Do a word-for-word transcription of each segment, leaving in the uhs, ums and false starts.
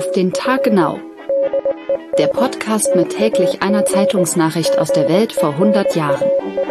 Auf den Tag genau. Der Podcast mit täglich einer Zeitungsnachricht aus der Welt vor hundert Jahren.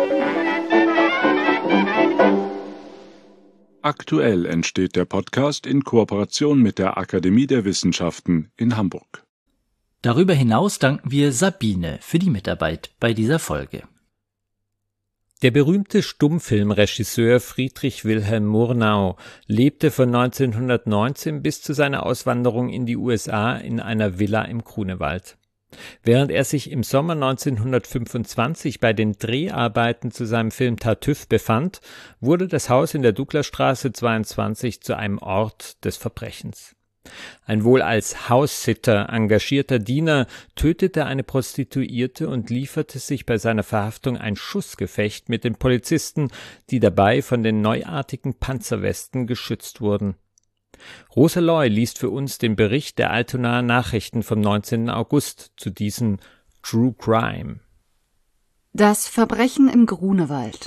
Aktuell entsteht der Podcast in Kooperation mit der Akademie der Wissenschaften in Hamburg. Darüber hinaus danken wir Sabine für die Mitarbeit bei dieser Folge. Der berühmte Stummfilmregisseur Friedrich Wilhelm Murnau lebte von neunzehnhundertneunzehn bis zu seiner Auswanderung in die U S A in einer Villa im Grunewald. Während er sich im Sommer neunzehnhundertfünfundzwanzig bei den Dreharbeiten zu seinem Film Tartüff befand, wurde das Haus in der Douglasstraße zweiundzwanzig zu einem Ort des Verbrechens. Ein wohl als Haussitter engagierter Diener tötete eine Prostituierte und lieferte sich bei seiner Verhaftung ein Schussgefecht mit den Polizisten, die dabei von den neuartigen Panzerwesten geschützt wurden. Rosa Loy liest für uns den Bericht der Altonaer Nachrichten vom neunzehnten August zu diesem True Crime. Das Verbrechen im Grunewald.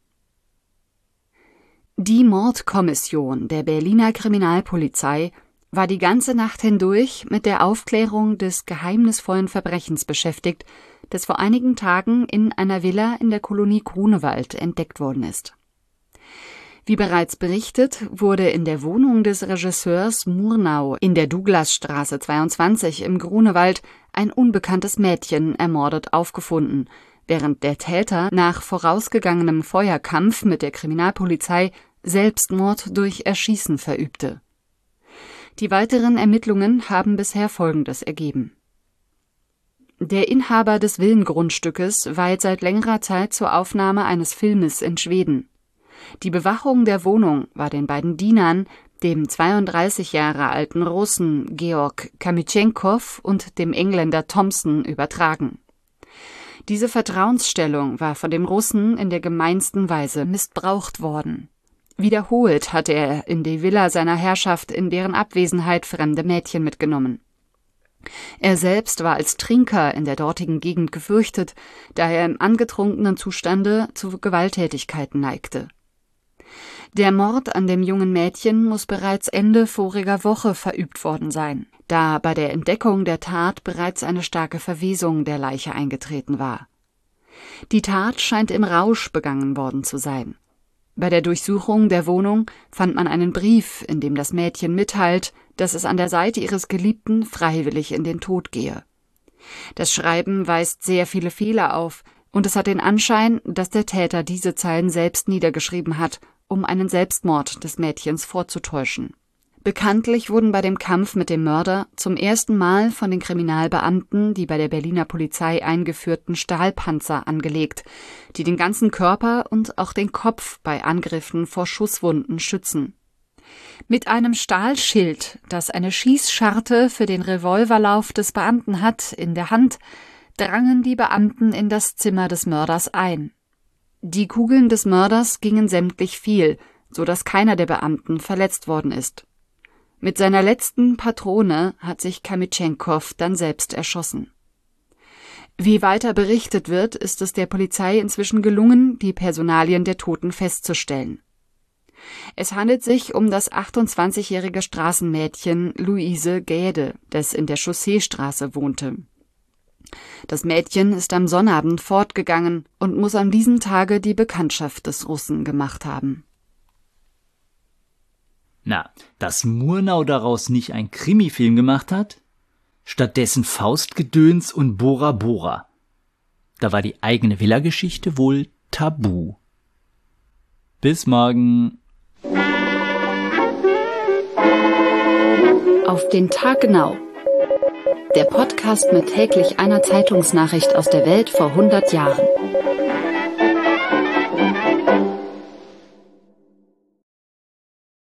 Die Mordkommission der Berliner Kriminalpolizei war die ganze Nacht hindurch mit der Aufklärung des geheimnisvollen Verbrechens beschäftigt, das vor einigen Tagen in einer Villa in der Kolonie Grunewald entdeckt worden ist. Wie bereits berichtet, wurde in der Wohnung des Regisseurs Murnau in der Douglasstraße zweiundzwanzig im Grunewald ein unbekanntes Mädchen ermordet aufgefunden, während der Täter nach vorausgegangenem Feuerkampf mit der Kriminalpolizei Selbstmord durch Erschießen verübte. Die weiteren Ermittlungen haben bisher Folgendes ergeben. Der Inhaber des Villengrundstückes weilt seit längerer Zeit zur Aufnahme eines Filmes in Schweden. Die Bewachung der Wohnung war den beiden Dienern, dem zweiunddreißig Jahre alten Russen Georg Kamytschenkov und dem Engländer Thompson, übertragen. Diese Vertrauensstellung war von dem Russen in der gemeinsten Weise missbraucht worden. Wiederholt hatte er in die Villa seiner Herrschaft in deren Abwesenheit fremde Mädchen mitgenommen. Er selbst war als Trinker in der dortigen Gegend gefürchtet, da er im angetrunkenen Zustande zu Gewalttätigkeiten neigte. Der Mord an dem jungen Mädchen muss bereits Ende voriger Woche verübt worden sein, da bei der Entdeckung der Tat bereits eine starke Verwesung der Leiche eingetreten war. Die Tat scheint im Rausch begangen worden zu sein. Bei der Durchsuchung der Wohnung fand man einen Brief, in dem das Mädchen mitteilt, dass es an der Seite ihres Geliebten freiwillig in den Tod gehe. Das Schreiben weist sehr viele Fehler auf, und es hat den Anschein, dass der Täter diese Zeilen selbst niedergeschrieben hat, um einen Selbstmord des Mädchens vorzutäuschen. Bekanntlich wurden bei dem Kampf mit dem Mörder zum ersten Mal von den Kriminalbeamten die bei der Berliner Polizei eingeführten Stahlpanzer angelegt, die den ganzen Körper und auch den Kopf bei Angriffen vor Schusswunden schützen. Mit einem Stahlschild, das eine Schießscharte für den Revolverlauf des Beamten hat, in der Hand, drangen die Beamten in das Zimmer des Mörders ein. Die Kugeln des Mörders gingen sämtlich fehl, so dass keiner der Beamten verletzt worden ist. Mit seiner letzten Patrone hat sich Kamytschenkov dann selbst erschossen. Wie weiter berichtet wird, ist es der Polizei inzwischen gelungen, die Personalien der Toten festzustellen. Es handelt sich um das achtundzwanzigjährige Straßenmädchen Luise Gäde, das in der Chausseestraße wohnte. Das Mädchen ist am Sonnabend fortgegangen und muss an diesem Tage die Bekanntschaft des Russen gemacht haben. Na, dass Murnau daraus nicht ein Krimifilm gemacht hat? Stattdessen Faustgedöns und Bora Bora. Da war die eigene Villa-Geschichte wohl tabu. Bis morgen. Auf den Tag genau. Der Podcast mit täglich einer Zeitungsnachricht aus der Welt vor hundert Jahren.